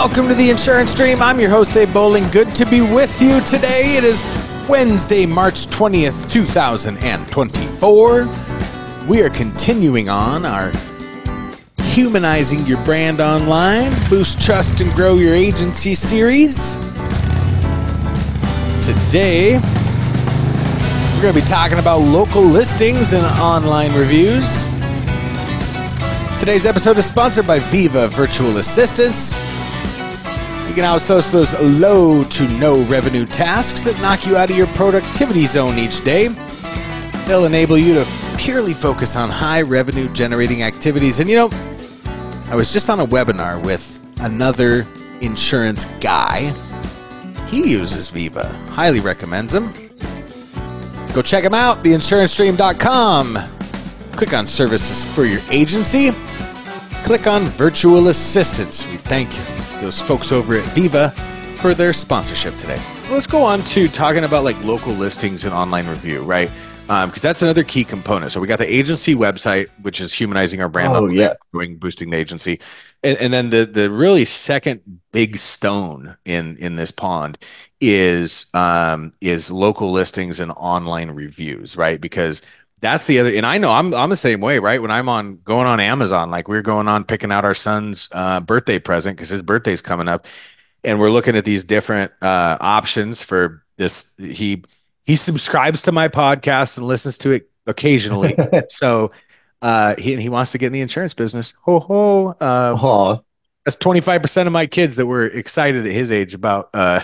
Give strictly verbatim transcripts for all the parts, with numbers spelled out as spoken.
Welcome to the Insurance Stream. I'm your host, Dave Bowling. Good to be with you today. It is Wednesday, March twentieth, two thousand twenty-four. We are continuing on our Humanizing Your Brand Online, Boost Trust and Grow Your Agency series. Today, we're going to be talking about local listings and online reviews. Today's episode is sponsored by Viva Virtual Assistants. You can outsource those low to no revenue tasks that knock you out of your productivity zone each day. They'll enable you to purely focus on high revenue generating activities. And you know, I was just on a webinar with another insurance guy. He uses Viva. Highly recommends them. Go check them out, the insurance stream dot com. Click on services for your agency. Click on virtual assistants. We thank those folks over at Viva for their sponsorship today. Let's go on to talking about like local listings and online review, right? Um, because that's another key component. So we got the agency website, which is humanizing our brand, oh, yeah. growing, boosting the agency. And, and then the the really second big stone in, in this pond is um, is local listings and online reviews, right? Because that's the other, and I know I'm I'm the same way, right? When I'm on going on Amazon, like we're going on picking out our son's uh, birthday present because his birthday's coming up, and we're looking at these different uh, options for this. He he subscribes to my podcast and listens to it occasionally, so uh, he he wants to get in the insurance business. Ho ho! Uh, oh. That's twenty-five percent of my kids that were excited at his age about. Uh,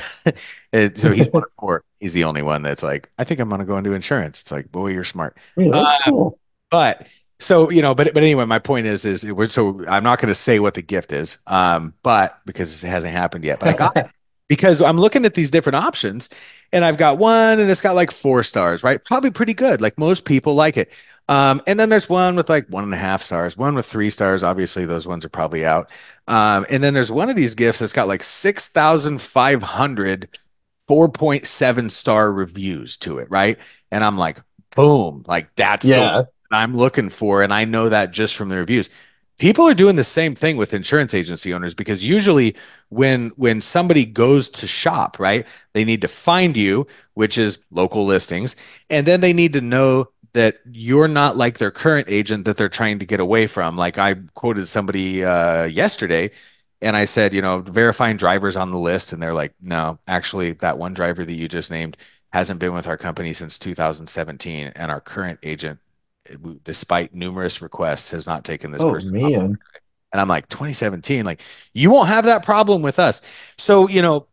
so he's one of four. He's the only one that's like, I think I'm going to go into insurance. It's like, boy, you're smart. Yeah, that's uh, cool. But so, you know, but, but anyway, my point is, is we're, so I'm not going to say what the gift is, um, but because it hasn't happened yet, but I got it because I'm looking at these different options and I've got one and it's got like four stars, right? Probably pretty good. Like most people like it. Um, and then there's one with like one and a half stars, one with three stars. Obviously those ones are probably out. Um, and then there's one of these gifts that's got like six thousand five hundred four point seven star reviews to it, right? And I'm like, boom, like that's yeah. the one I'm looking for. And I know that just from the reviews. People are doing the same thing with insurance agency owners because usually when when somebody goes to shop, right, they need to find you, which is local listings, and then they need to know that you're not like their current agent that they're trying to get away from. Like I quoted somebody uh, yesterday, and I said, you know, verifying drivers on the list. And they're like, no, actually, that one driver that you just named hasn't been with our company since two thousand seventeen. And our current agent, despite numerous requests, has not taken this oh, person man. off. And I'm like, twenty seventeen, like you won't have that problem with us. So, you know,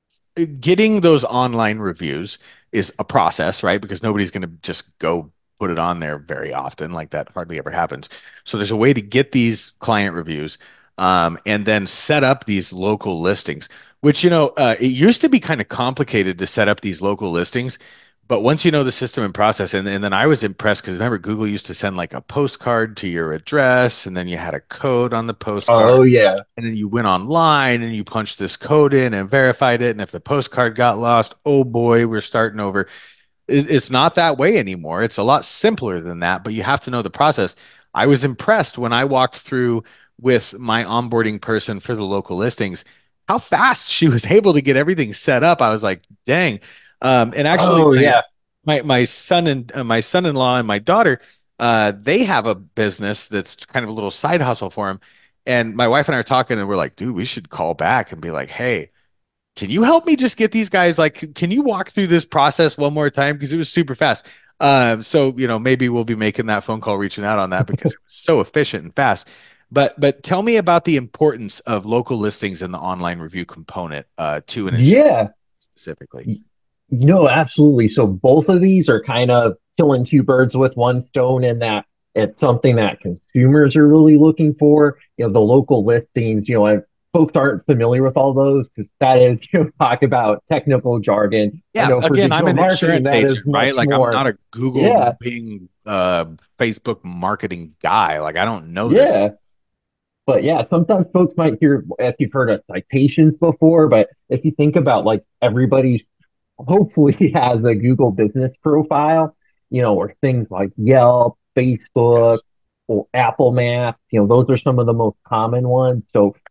getting those online reviews is a process, right? Because nobody's going to just go put it on there very often. Like that hardly ever happens. So there's a way to get these client reviews. Um, and then set up these local listings, which, you know, uh, it used to be kind of complicated to set up these local listings. But once you know the system and process, and, and then I was impressed because remember, Google used to send like a postcard to your address, and then you had a code on the postcard. Oh, yeah. And then you went online and you punched this code in and verified it. And if the postcard got lost, oh boy, we're starting over. It, it's not that way anymore. It's a lot simpler than that, but you have to know the process. I was impressed when I walked through with my onboarding person for the local listings, how fast she was able to get everything set up. I was like, dang. Um, and actually, oh, my, yeah. my, my son and uh, my son-in-law and my daughter, uh, they have a business that's kind of a little side hustle for them. And my wife and I are talking and we're like, dude, we should call back and be like, hey, can you help me just get these guys? Like, can you walk through this process one more time? Because it was super fast. Um, so, you know, maybe we'll be making that phone call, reaching out on that because it was so efficient and fast. But but tell me about the importance of local listings in the online review component uh, to an insurance Yeah. specifically. No, absolutely. So both of these are kind of killing two birds with one stone in that it's something that consumers are really looking for. You know, the local listings, you know, if folks aren't familiar with all those because that is, you know, talk about technical jargon. Yeah, I know for again, I'm an insurance agent, right? Like more, I'm not a Google, yeah. Bing, uh, Facebook marketing guy. Like I don't know yeah. this. But yeah, sometimes folks might hear if you've heard of citations before, but if you think about like everybody's hopefully has a Google business profile, you know, or things like Yelp, Facebook, Yes. or Apple Maps, you know, those are some of the most common ones. So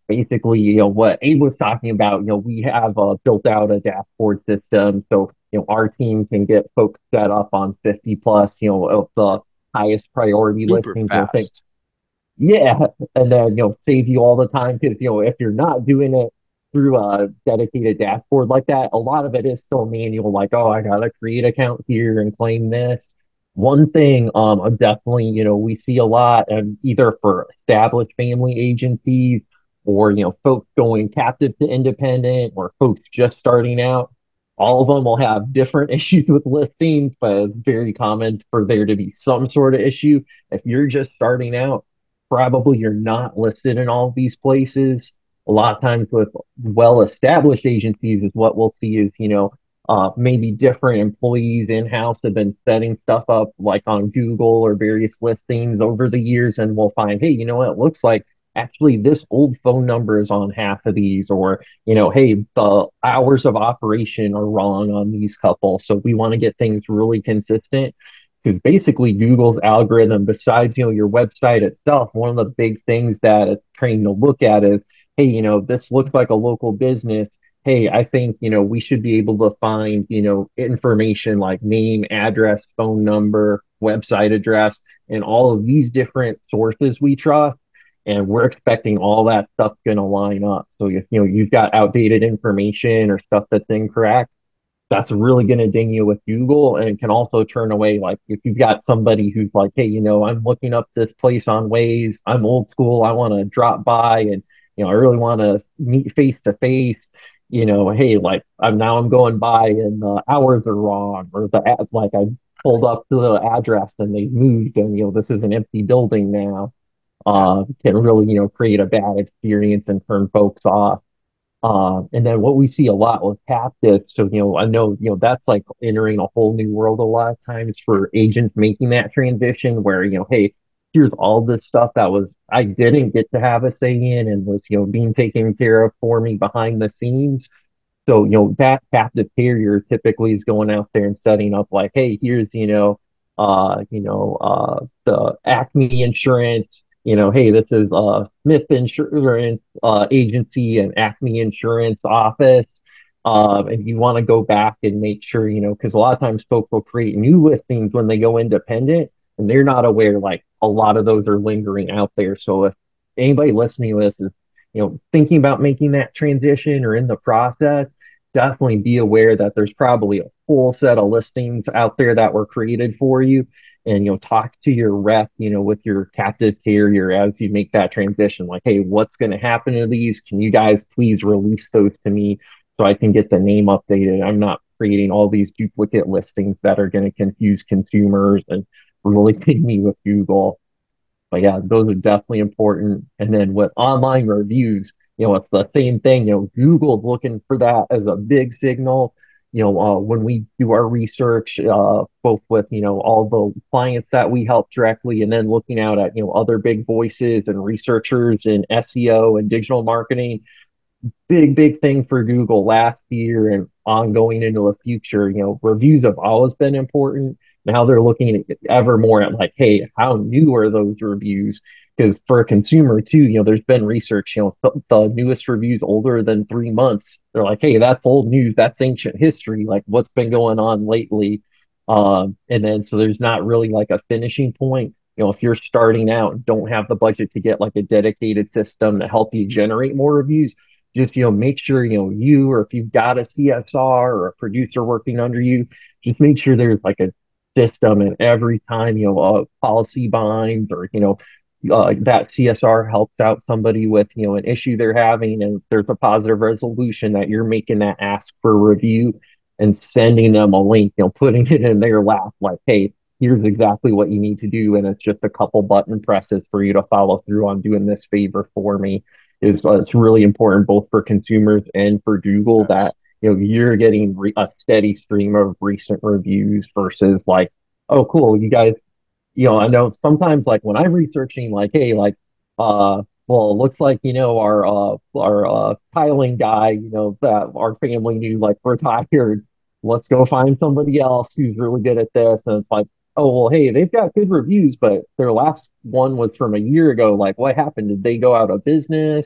basically, you know, what Abe was talking about, you know, we have uh, built out a dashboard system. So, you know, our team can get folks set up on fifty plus, you know, of the highest priority Super listings, you know, think, fast. yeah, and then, you know, save you all the time because, you know, if you're not doing it through a dedicated dashboard like that, a lot of it is still manual, like, oh, I gotta create account here and claim this. One thing, um, I'm definitely, you know, we see a lot, and either for established family agencies or, you know, folks going captive to independent or folks just starting out. All of them will have different issues with listings, but it's very common for there to be some sort of issue. If you're just starting out, probably you're not listed in all of these places. A lot of times with well-established agencies is what we'll see is, you know, uh, maybe different employees in-house have been setting stuff up like on Google or various listings over the years, and we'll find, hey, you know what, it looks like actually this old phone number is on half of these, or, you know, hey, the hours of operation are wrong on these couple. So we want to get things really consistent because basically Google's algorithm, besides, you know, your website itself, one of the big things that it's trained to look at is, hey, you know, this looks like a local business. Hey, I think, you know, we should be able to find, you know, information like name, address, phone number, website address, and all of these different sources we trust. And we're expecting all that stuff's going to line up. So if, you know, you've got outdated information or stuff that's incorrect, that's really going to ding you with Google, and can also turn away. Like if you've got somebody who's like, hey, you know, I'm looking up this place on Waze, I'm old school, I want to drop by and, you know, I really want to meet face to face, you know, hey, like I'm now I'm going by and the hours are wrong, or the like I pulled up to the address and they moved and, you know, this is an empty building now, Yeah. uh, can really, you know, create a bad experience and turn folks off. Um, and then what we see a lot with captives, so, you know, I know, you know, that's like entering a whole new world a lot of times Yep. for agents making that transition where, you know, hey, here's all this stuff that was I didn't get to have a say in and was, you know, being taken care of for me behind the scenes. So, you know, that captive carrier typically is going out there and setting up like, hey, here's, you know, uh, you know, uh, the Acme Insurance, you know, hey, this is uh Smith Insurance uh agency and Acme Insurance office. Um, and you want to go back and make sure, you know, because a lot of times folks will create new listings when they go independent and they're not aware like a lot of those are lingering out there. So if anybody listening to this is, you know, thinking about making that transition or in the process, definitely be aware that there's probably a full set of listings out there that were created for you. And, you know, talk to your rep, you know, with your captive carrier as you make that transition. Like, hey, what's going to happen to these? Can you guys please release those to me so I can get the name updated? I'm not creating all these duplicate listings that are going to confuse consumers and really ping me with Google. But yeah, those are definitely important. And then with online reviews, you know, it's the same thing. You know, Google's looking for that as a big signal. You know, uh, when we do our research, uh, both with, you know, all the clients that we help directly, and then looking out at, you know, other big voices and researchers in S E O and digital marketing, big, big thing for Google last year and ongoing into the future. You know, reviews have always been important. Now they're looking ever more at like, hey, how new are those reviews? Because for a consumer too, you know, there's been research, you know, the, the newest reviews older than three months. They're like, hey, that's old news. That's ancient history. Like what's been going on lately? Um, and then so there's not really like a finishing point. You know, if you're starting out and don't have the budget to get like a dedicated system to help you generate more reviews, just, you know, make sure, you know, you, or if you've got a C S R or a producer working under you, just make sure there's like a system, and every time, you know, a policy binds or, you know, uh, that C S R helps out somebody with, you know, an issue they're having and there's a positive resolution, that you're making that ask for review and sending them a link, you know, putting it in their lap like, hey, here's exactly what you need to do. And it's just a couple button presses for you to follow through on doing this favor for me. Is uh, It's really important both for consumers and for Google Yes. that, you know, you're getting re- a steady stream of recent reviews versus like, oh, cool, you guys, you know, I know sometimes like when I'm researching, like, hey, like, uh, well, it looks like, you know, our uh our uh tiling guy, you know, that our family knew like retired. Let's go find somebody else who's really good at this. And it's like, oh well, hey, they've got good reviews, but their last one was from a year ago. Like, what happened? Did they go out of business?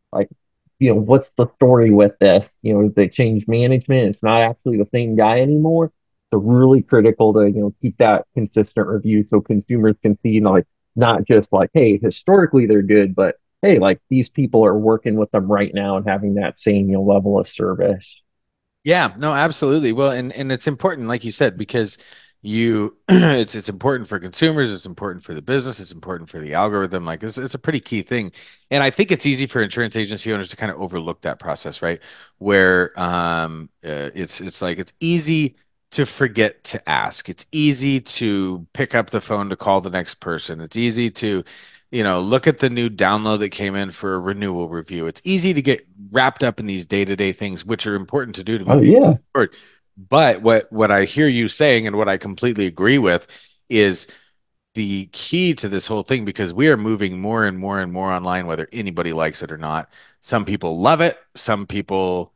Like, you know, what's the story with this? You know, they change management. It's not actually the same guy anymore. So really critical to, you know, keep that consistent review so consumers can see, you know, like not just like, hey, historically they're good, but hey, like these people are working with them right now and having that same, you know, level of service. Yeah, no, absolutely. Well, and and it's important, like you said, because you it's it's important for consumers, it's important for the business, it's important for the algorithm. Like it's it's a pretty key thing. And I think it's easy for insurance agency owners to kind of overlook that process, right? Where um uh, it's it's like it's easy to forget to ask. It's easy to pick up the phone to call the next person. It's easy to you know, look at the new download that came in for a renewal review. It's easy to get wrapped up in these day-to-day things, which are important to do to Oh move the yeah. forward. But what what I hear you saying and what I completely agree with is the key to this whole thing because we are moving more and more and more online, whether anybody likes it or not. Some people love it, some people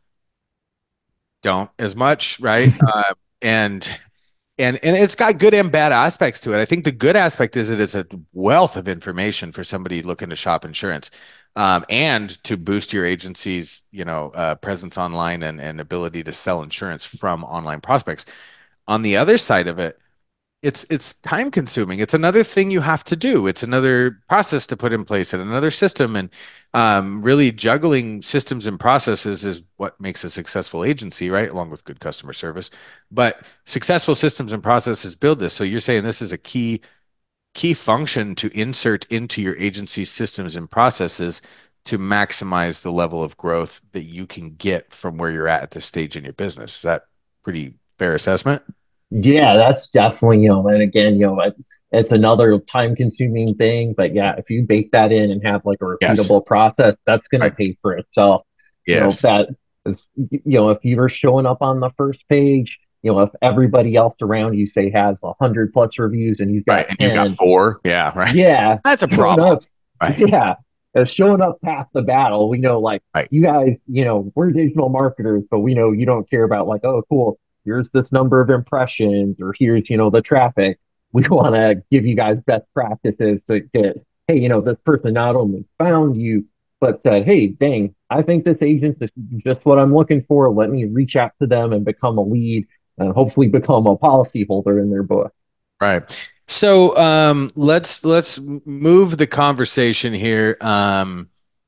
don't as much, right? Uh, and and and it's got good and bad aspects to it. I think the good aspect is that it's a wealth of information for somebody looking to shop insurance, um, and to boost your agency's, you know, uh, presence online and and ability to sell insurance from online prospects. On the other side of it, it's it's time consuming. It's another thing you have to do. It's another process to put in place and another system. And um, really juggling systems and processes is what makes a successful agency, right? Along with good customer service. But successful systems and processes build this. So you're saying this is a key key function to insert into your agency's systems and processes to maximize the level of growth that you can get from where you're at at this stage in your business. Is that pretty fair assessment? Yeah, that's definitely, you know, and again, you know, it- it's another time consuming thing, but yeah, if you bake that in and have like a Yes. repeatable process, that's going to Right. pay for itself. You know, Yes. that is, you know, if you were showing up on the first page, you know, if everybody else around you say has a hundred plus reviews and you've Right. got And you've got ten, four. Yeah. Right. yeah, That's a showing problem. up, Right. yeah, uh, showing up past the battle. We know, like, Right. you guys, you know, we're digital marketers, but we know you don't care about, like, oh, cool, here's this number of impressions, or here's, you know, the traffic. We want to give you guys best practices to get, hey, you know, this person not only found you, but said, hey, dang, I think this agent is just what I'm looking for. Let me reach out to them and become a lead and hopefully become a policy holder in their book. Right. So um let's let's move the conversation here. Um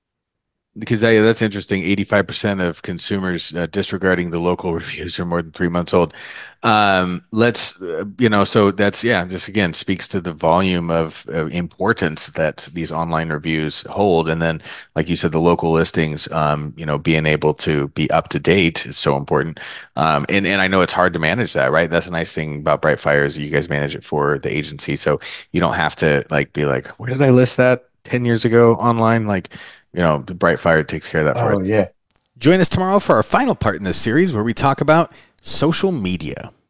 because that, that's interesting. eighty-five percent of consumers uh, disregarding the local reviews are more than three months old. Um, let's, uh, you know, so that's, yeah, just again speaks to the volume of uh, importance that these online reviews hold. And then, like you said, the local listings, um, you know, being able to be up to date is so important. Um, and, and I know it's hard to manage that, right? That's a nice thing about Brightfire is you guys manage it for the agency. So you don't have to like be like, where did I list that ten years ago online? Like, you know, Brightfire takes care of that for us. Oh, yeah. Join us tomorrow for our final part in this series where we talk about social media.